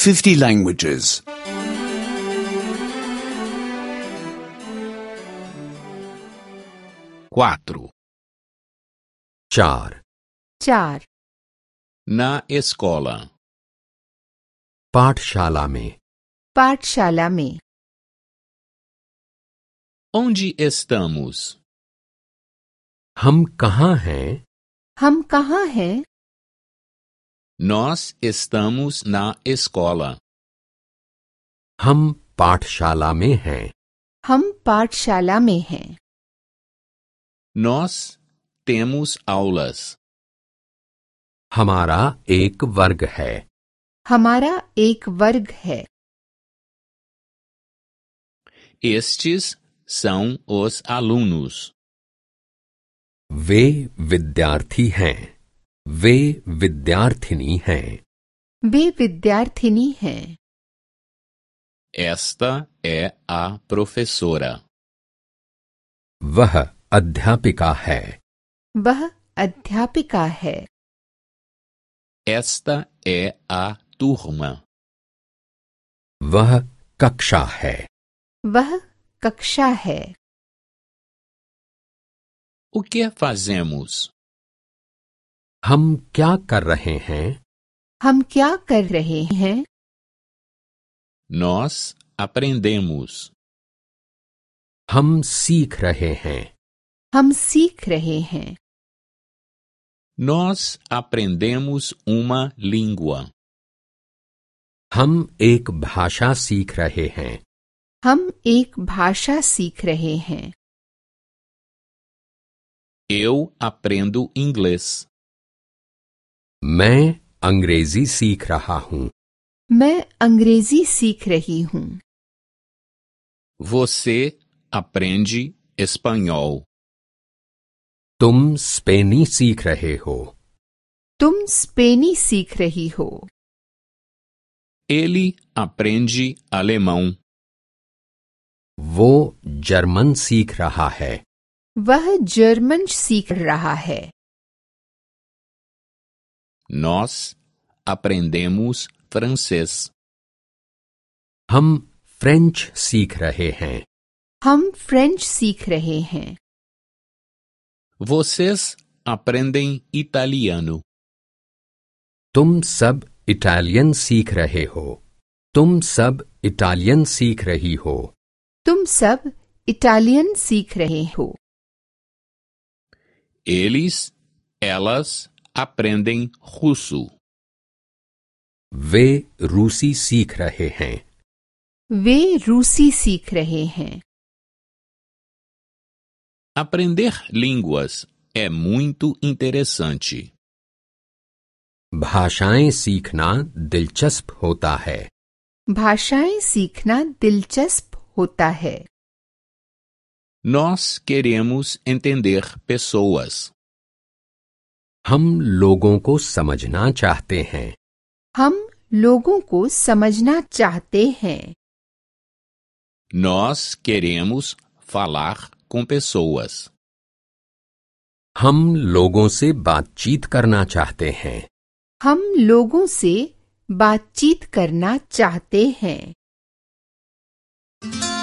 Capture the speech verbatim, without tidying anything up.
fifty languages. Quatro. चार चार Na escola. पाठशाला में पाठशाला में Onde estamos? हम कहाँ हैं? हम कहाँ हैं? Nós estamos na escola. हम पाठशाला में हैं। हम पाठशाला में हैं। Nós temos aulas. हमारा एक वर्ग है। हमारा एक वर्ग है। Estes são os alunos. वे विद्यार्थी हैं। वे विद्यार्थिनी हैं। वे विद्यार्थिनी हैं। Esta é a professora. वह अध्यापिका है। वह अध्यापिका है। Esta é a turma. वह कक्षा है। वह कक्षा है। O que fazemos? हम क्या कर रहे हैं? हम क्या कर रहे हैं? Nós aprendemos. हम सीख रहे हैं। हम सीख रहे हैं। Nós aprendemos uma língua. हम एक भाषा सीख रहे हैं। हम एक भाषा सीख रहे हैं। Eu aprendo inglês. मैं अंग्रेजी सीख रहा हूँ। मैं अंग्रेजी सीख रही हूँ। Você aprende espanhol. तुम स्पेनी सीख रहे हो। तुम स्पेनी सीख रही हो। Ele aprende alemão. वो जर्मन सीख रहा है। वह जर्मन सीख रहा है। Nós aprendemos francês. हम फ्रेंच सीख रहे हैं। हम फ्रेंच सीख रहे हैं। Vocês aprendem italiano. तुम सब इटालियन सीख रहे हो। तुम सब इटालियन सीख रही हो। तुम सब इटालियन सीख रहे हो। Eles, elas aprendem russo. वे रूसी सीख रहे हैं। वे रूसी सीख रहे हैं। Aprender línguas é muito interessante. भाषाएं सीखना दिलचस्प होता है। भाषाएं सीखना दिलचस्प होता है। Nós queremos entender pessoas. हम लोगों को समझना चाहते हैं। हम लोगों को समझना चाहते हैं। Nós queremos falar com pessoas. हम लोगों से बातचीत करना चाहते हैं। हम लोगों से बातचीत करना चाहते हैं।